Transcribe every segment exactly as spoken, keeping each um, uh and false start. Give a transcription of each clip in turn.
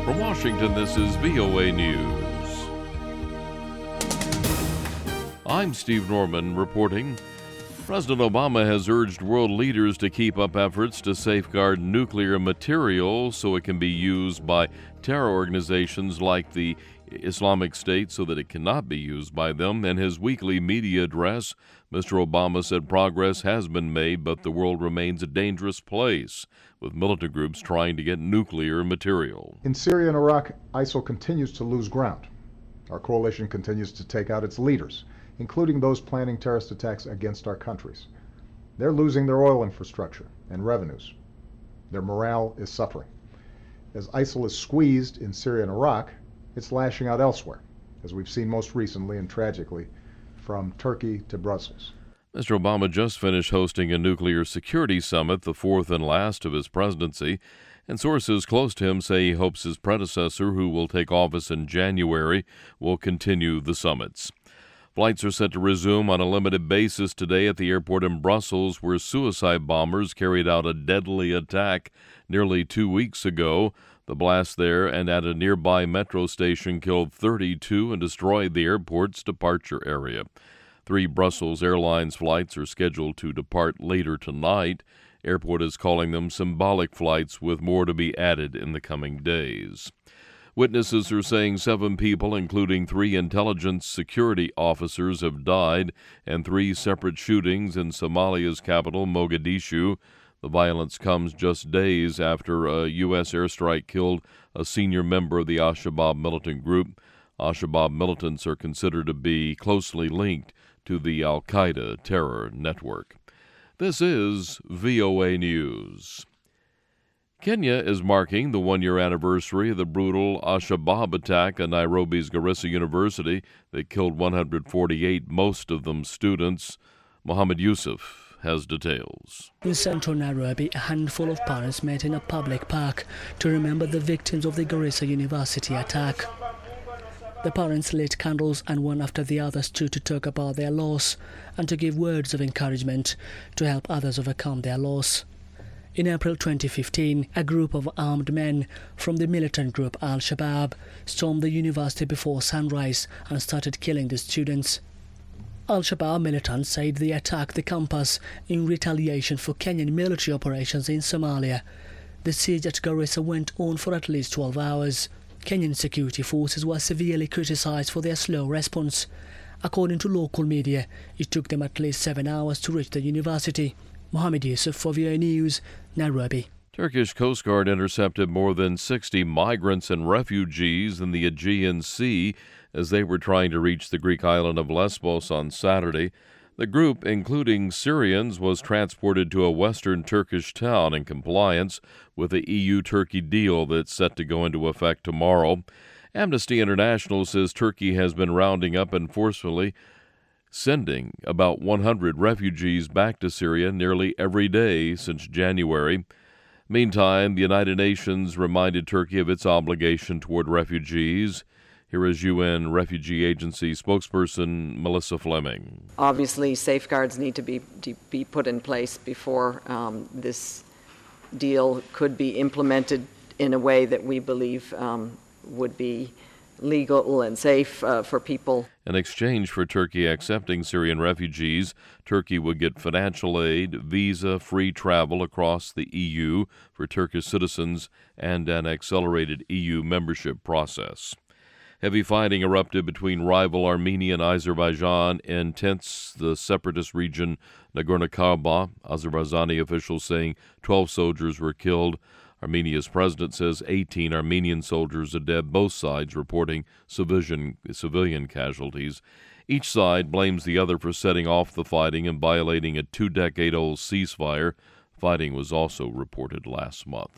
From Washington, this is V O A News. I'm Steve Norman reporting. President Obama has urged world leaders to keep up efforts to safeguard nuclear material so it can be used by terror organizations like the Islamic State so that it cannot be used by them. In his weekly media address, Mister Obama said progress has been made, but the world remains a dangerous place, with militant groups trying to get nuclear material. In Syria and Iraq, ISIL continues to lose ground. Our coalition continues to take out its leaders, including those planning terrorist attacks against our countries. They're losing their oil infrastructure and revenues. Their morale is suffering. As ISIL is squeezed in Syria and Iraq, it's lashing out elsewhere, as we've seen most recently and tragically from Turkey to Brussels. Mister Obama just finished hosting a nuclear security summit, the fourth and last of his presidency, and sources close to him say he hopes his predecessor, who will take office in January, will continue the summits. Flights are set to resume on a limited basis today at the airport in Brussels, where suicide bombers carried out a deadly attack nearly two weeks ago. The blast there and at a nearby metro station killed thirty-two and destroyed the airport's departure area. Three Brussels Airlines flights are scheduled to depart later tonight. Airport is calling them symbolic flights, with more to be added in the coming days. Witnesses are saying seven people, including three intelligence security officers, have died in three separate shootings in Somalia's capital, Mogadishu. The violence comes just days after a U S airstrike killed a senior member of the Al-Shabaab militant group. Al-Shabaab militants are considered to be closely linked to the Al-Qaeda terror network. This is V O A News. Kenya is marking the one-year anniversary of the brutal Al-Shabaab attack at Nairobi's Garissa University that killed one hundred forty-eight, most of them students. Mohammed Yusuf has details. In central Nairobi, a handful of parents met in a public park to remember the victims of the Garissa University attack. The parents lit candles and one after the other stood to talk about their loss and to give words of encouragement to help others overcome their loss. In April twenty fifteen, a group of armed men from the militant group Al-Shabaab stormed the university before sunrise and started killing the students. Al-Shabaab militants said they attacked the campus in retaliation for Kenyan military operations in Somalia. The siege at Garissa went on for at least twelve hours. Kenyan security forces were severely criticized for their slow response. According to local media, it took them at least seven hours to reach the university. Mohammed Yusuf for V O A News, Nairobi. Turkish Coast Guard intercepted more than sixty migrants and refugees in the Aegean Sea as they were trying to reach the Greek island of Lesbos on Saturday. The group, including Syrians, was transported to a western Turkish town in compliance with the E U-Turkey deal that's set to go into effect tomorrow. Amnesty International says Turkey has been rounding up and forcefully sending about one hundred refugees back to Syria nearly every day since January. Meantime, the United Nations reminded Turkey of its obligation toward refugees. Here is U N Refugee Agency spokesperson Melissa Fleming. Obviously, safeguards need to be to be put in place before um, this deal could be implemented in a way that we believe um, would be legal and safe uh, for people. In exchange for Turkey accepting Syrian refugees, Turkey would get financial aid, visa-free travel across the E U for Turkish citizens, and an accelerated E U membership process. Heavy fighting erupted between rival Armenia and Azerbaijan in tense the separatist region Nagorno-Karabakh. Azerbaijani officials saying twelve soldiers were killed. Armenia's president says eighteen Armenian soldiers are dead, both sides reporting civilian, civilian casualties. Each side blames the other for setting off the fighting and violating a two-decade-old ceasefire. Fighting was also reported last month.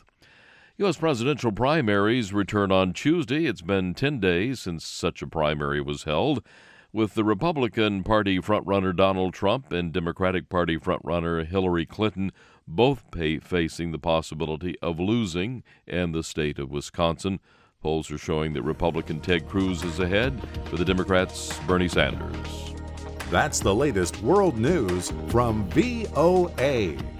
U S presidential primaries return on Tuesday. It's been ten days since such a primary was held, with the Republican Party frontrunner Donald Trump and Democratic Party frontrunner Hillary Clinton both pay, facing the possibility of losing in the state of Wisconsin. Polls are showing that Republican Ted Cruz is ahead, for the Democrats' Bernie Sanders. That's the latest world news from V O A.